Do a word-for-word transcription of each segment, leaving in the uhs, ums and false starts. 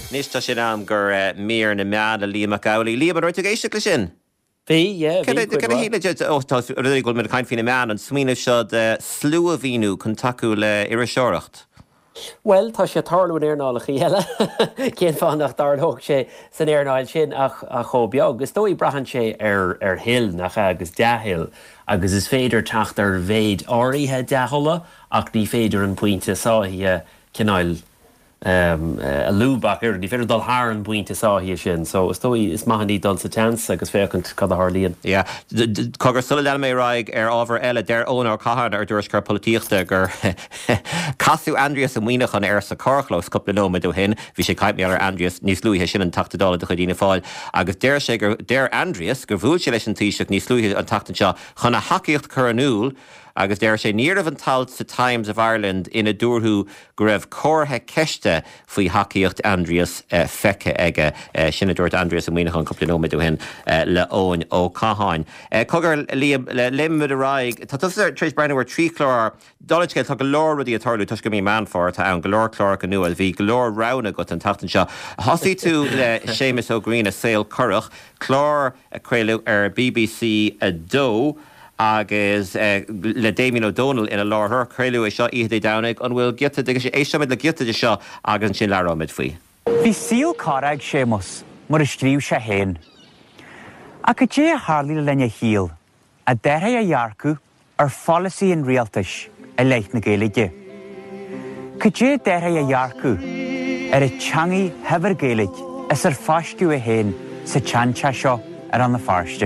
Nis tá sin am gur mír na mead a Liam McGowley. Liam, an roiite géiste le sin? Bhí, yeah, bhí. Can I hear it? Oh, tá ruí go mid cain fina mead an smíanamh seo de slú a bhíú chun taú le iriseoireacht. Well, tá sé tarlún airnálaach í heile. Cén fánach darthóg sé san airnáil sin ach a chobeag. Gus dói brahan sé ar ar hill nach agus dehill agus is féidir tacht ar bhéid áirithe dehola ach ní féidir an puinte sáhí cinál um, a lúbach ar ní féidir dal haar an puinte sáhí sin. So is dói is maithí dal sa chance agus fécant cad a Harlíon. Yeah, cogur sulla le mé raig ar ábhar eile der ón ar cahard ar dúris gur políochta gur casú Andreas a muoinech an air sa carchlós coppla nóma dú hin, bhí sé caiip mé ar Andreas níos lúithe sin an tachtadála do chuidína fáil, agus déir sé gur déir Andreas gur bhúil sé leis an tíiseach níos lúithe an tachtan seo chun a hacaíocht chur anúil, agus déir sé níor an talt sa Times of Ireland ina dúrthú go raibh córtha ceiste faoi hacaíocht Andreas uh, feice aige uh, sinna dúirt Andreas a muoinech an coppla nóma dú hin uh, le ón ó Caháin. Uh, cogur Liam le limid a raig, tá tusa Trish Brennan war trí chlár, Dólaidge tá go leor rudí a tarlú tuis go mí man fór tá an go leor chlár go nuail, bhí go leor rana go an tachtan seo. Thosaí tú le Seamus O'Green a saoil currach, chlár a creilú ar B B C a dó, agus uh, le Damien O'Donnell ina láthair creilú é seo iad é dánig an bhfuil gitta de é seomid le gitta de seo agus sin lerámid faoi. Bhí síl cáraig Seamus mar is tríú sé héin. A go dé Harlí le lenne híal a deirthe a dhearcú ar folasaí an rialtais a leiith na Gaeilge. Go dé deirthe a dhearcú ar a teangaí hebar Gaeilge is ar faisciú a héin sa teantse seo ar an na farste.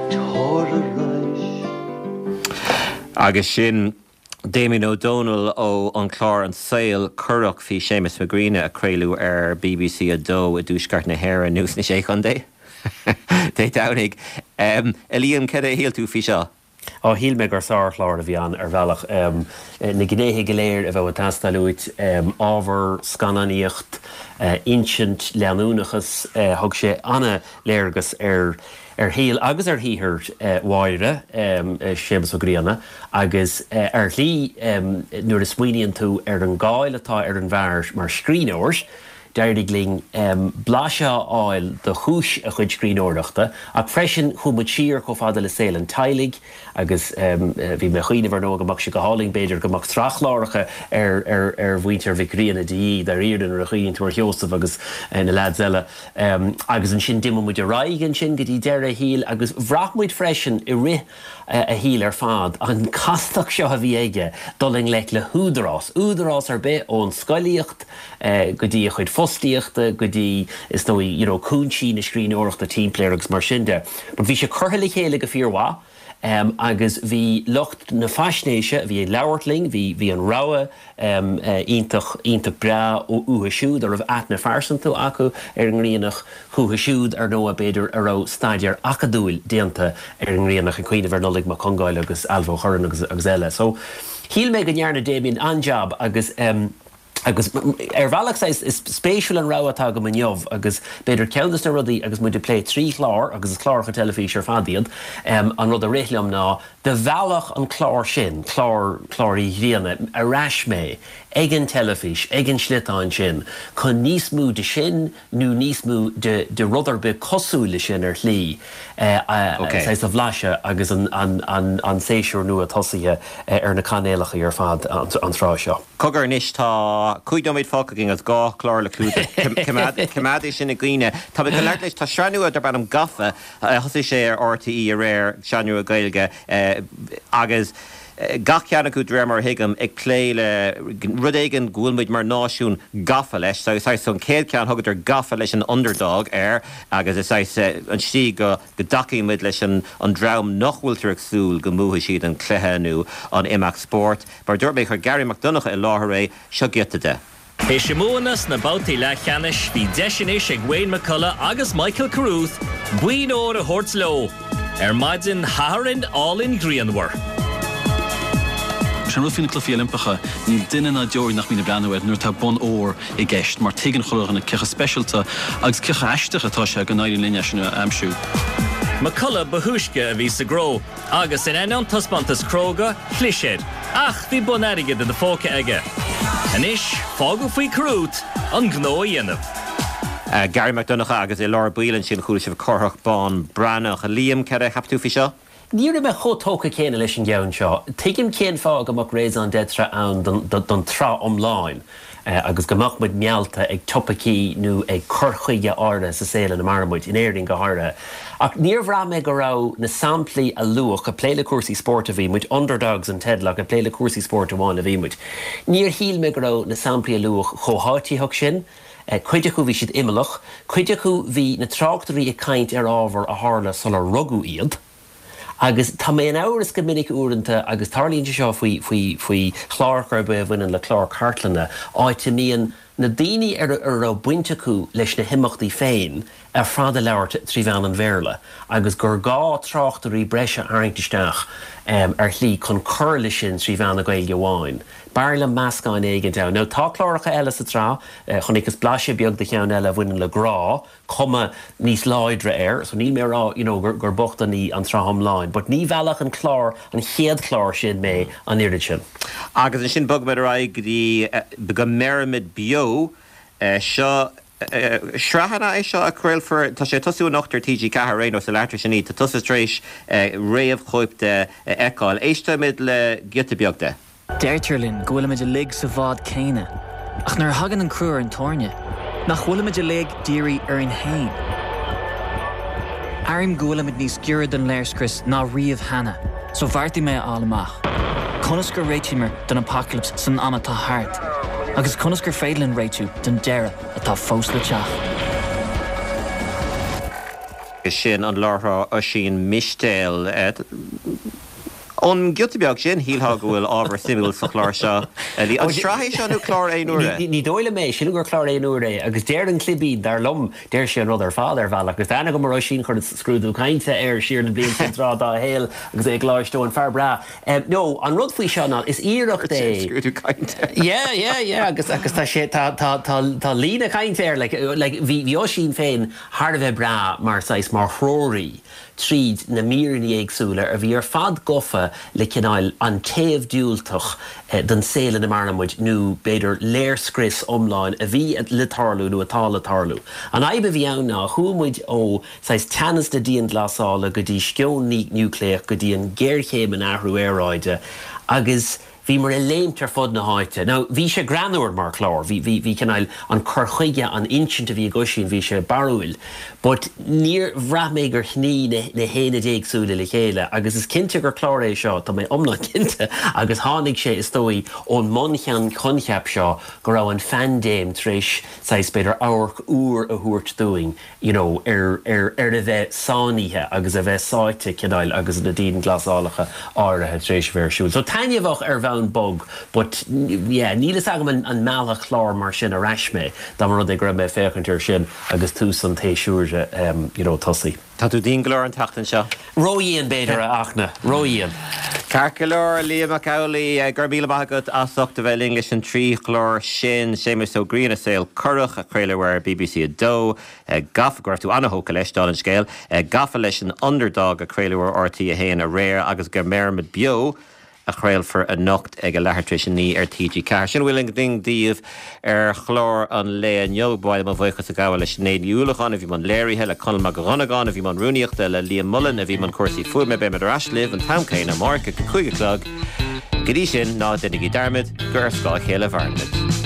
Agus sin Damien O'Donnell ó an chlár an saoil currach fi Seamus McGreen a creilú ar B B C a dó a dúsgart na hair a nús na sé chun dé. Dé dánig. Um, Liam, cad é héal tú fi seo? Á híl me gur sáir chlár a bhí an ar bhealach um, na gnéthe go léir a bheith tastalúid um, ábhar scannaíocht uh, insint leanúnachas uh, thug sé anna léirgus ar ar híal agus ar híthir uh, mhaire um, uh, Seamus O'Green agus uh, ar lí um, nuair is smuoineann tú ar an gáil atá ar an bhar mar scríóirs, deirdig ling um, blase áil de chúis a chuid scríóireachta ach freisin chumad siar có fada le saoil an tailig agus um, uh, bhí me chuoine bhar nó goach se go háling beidir goach trachláiricha ar ar ar bhaintear Vicríana dí dar íardan ar a chuoinn túair Joseph agus uh, na lad eile um, agus an sin dimime muid a raigen sin go dtí deire híal agus bhrachmuid freisin i rith uh, a híal ar fad an castach seo a bhí aige doling le le húdarás údarás ar be ón scoilíocht uh, go dtí a chuid fostíochta go dtí is nó you know, cúnsí na scríóireachta teamplayer agus mar sinnde. But bhí sé curtha le chéile go fíorhá Um, agus bhí locht na fasnéise, bhí leabhartling, bhí bhí an ráha um, uh, ítach ítach bra ó uha siúd ar bh atna farsantú acu ar an rianach chuha siúd ar nó a beidir ar ó staidir acadúil déanta ar an rianach an cuioine bhar nolig má congáil agus alfó choran agus, agus eile. So, híl me go nearna Damien an job agus um, agus ar bhealach is, is spéisiúil an ráhatá go maniomh agus beidir ceannas na rudaí agus muid de plé trí chlár agus is chlár chu telefís ar fadiad um, an rud a réithliam ná de bhealach an chlár sin chlár chláirí riana a rais mé ag an telefís ag an slitáin sin chun níos mú de sin nó níos mú de, de rudar be cosúla sin ar lí uh, uh, okay. Sais a bhlaise agus an, an, an, an séisiúr nua a tosaithe uh, ar na canéalacha ar fad an, an trá seo. Cogur níos tá cuidomid fácagin as gá chlár le clúda cemádé sin na gcuoine. Tá go leir leis tá seanúad ar ban gafa thosaí sé ar R T E a réir seanú a Gaeilge agus gach ceanna go drémar hiigem ag cléile rud éigen gúilmuid mar náisiún gafa leis, so is son céad cean thugad ar gafa leis an underdog air agus is an sí go go dacaímuid leis an drám nachhfuiltar agsúil go mútha siad an cléthenú an Imac Sport. Bar dúirt mé chu Gary McDonagh i láthair é seo giota de. É simúnas na bátaí le cheannis bhí deisinéis ag Wayne McCullough agus Michael Carruth buin óir a thuirt leo ar maidin thairinn all-in Grianmhar. Sin rud fina clufií Olympacha, ní duine na deoir nach mína breanúid nuair tá bon óir i gceist, mar tuigeann chulach na cecha speisialta agus cecha eisteach atá sé go nairí líne sin amsú. McCullough behuisce a bhí sa gró, agus in enan tasbantas cróga chliséad, ach bhí bon airige de na fóca aige. Anis, fágu faoi Carruth an gnó dhéanamh. Gary McDonough agus é Laura Boylan sin chuúil sibh corthach bán branach a líam ce a chaptú fi seo? Níor me chotócha céine leis an gceann seo. Tuigim céan fág amach rééis an detra ann don trá omláin. Uh, agus gomach muid mealta ag topací nó ag chorchuige áda sa saoile na marmuid in éiring go háire. Ach níor bhrá me go rá na samplaí a luach a pléile cuasaí sport a bhí muid underdogs an tedlach a pléile cuasaí sport amháin a bhí muid. Níor híl me go rá na samplaí a luach chomháitiíthach sin, uh, chuide chu bhí siad imimeach, chuide chu bhí na tráchtarí a caint ar ábhar a hála sul a rugú iad. Agus tá mé an áras go minic úranta agus tarlíonn seo faoi faoi faoi chláirchar be bhainean le chlár cartlanna áit mííon na daoine ar ar a buinte acu leis na himachtaí féin ar fáda leabhart trí bhean an bhéirle, agus gur gá tráchtarí breise airntisteach um, ar chlí chun chur lei sin trí bhean a gail goháin. Bair le meascáin éigen da. Nó tá chláracha eile sa trá, uh, chun icgus blaise beag de cheann eile bhainean le grá, cuma níos láidre air, so ní mé rá, you know, gur, gur bochta ní an trá homláin, but ní bhealach an chlár, an chéad chlár sin mé an irid sin. Agus an sin bug me raig dí go meramid bio seo Shrahana é seo a cruil for tá sé tosú nachtar T G cethair réin ó sa leatri sin ní tá tosas trééis réamh chuipte eáil éistemid le giota beagta. Deirtirlinn go bhfuil muid a lig sa bhád céine, ach nar hagan an cruúr an tórne, nach bhfuil muid a lig dírí ar an hain. Airím go bhfuil muid níos giúr den léirscris ná riamh hana, so bhartaí mé álamach. Conas gur réitimer den apocalypse san anna tá hart, agus conas gur féidlinn réitiú den deire atá fós le teach. Sin an láthrá a sin mistéil an giutabeag sin híltha go bhfuil ábhar simúil sa chláir seo. An sráithí seanú chlár é nuair é. Ní dóile mé sin gur chlár é nuair é, agus déir an clibí dar lom déir sé an rud ar fád ar bhealach, agus anna go mar sin chur scrúdú cainte ar siar na blion sin rá dá héal agus é gláistó an fear bra. Um, no, an rud faoi seánna is íireacht é. Scrúdú cainte. Yeah, yeah, yeah, agus agus tá sé tá tá tá tá lína cainte ar, like like bhí bhí sin féin thar bheith bra mar sais mar thróirí tríd na míorní éagsúla a bhí ar fad gofa le cinál an taobh dúilteach eh, den saoile na marnamuid nó beidir léirscris omláin a bhí le tarlú nó atá le tarlú. An aibe bhí anna chuamuid ó sais tanas na díon glasála go dtí scion ní núcléach go dtí an géirchéim an ahrú éráide agus bhí mar a léimtar fod na háite. Now, bhí sé granúir mar chlár, bhí bhí cinál an chorchuige an inchint a bhí go sin bhí sé barúil, but níor bhra mé gur chní na héna déagsúla le chéile, agus is cinnte gur chlár é seo, tá mé omla cinnte, agus tháinig sé is dói ón monchan concheap seo go raibh an fandéim tréis sais beidir áhar úr a thuairt dúing, you know, ar ar ar a bheith sáníthe agus a bheith sáite cinál agus na dín glasálacha áirithe tréis bhéirsúil. So tainneamhach ar bheith bug, but yeah, nílas agam an, an meala chlár mar sin a raisme, dá mar rud é gur mé fécantir sin agus tús an téisiúrte um, you know, tosaí. Tá tú dín glór an tachtan seo? Róíon beidir a achna, róíon. Carcalór Liam McCowley gur bíle maigad asachta bheith English an trí chlór sin Seamus O'Green a saoil curach a chréilehar B B C a dó gafa gur tú anthóca leis dá an scéil gafa leis an underdog a chréilehar R T a héana a réir agus gur méramid bio a chréil for a nocht ag a lehartris ní ar T G cethair. Sin bhfuil ding díomh ar chlár an le an jog báid má bhfuchas a gáil leis néad úlachan a bhí man léirithe le conal mag runagán a bhí man rúníochta le Liam Mullen a bhí man cuasaí fuair me be me rasliv an tamcéin a marca go chuige clog. Gadí sin ná dennig i darmid gur scá chéile bharnid.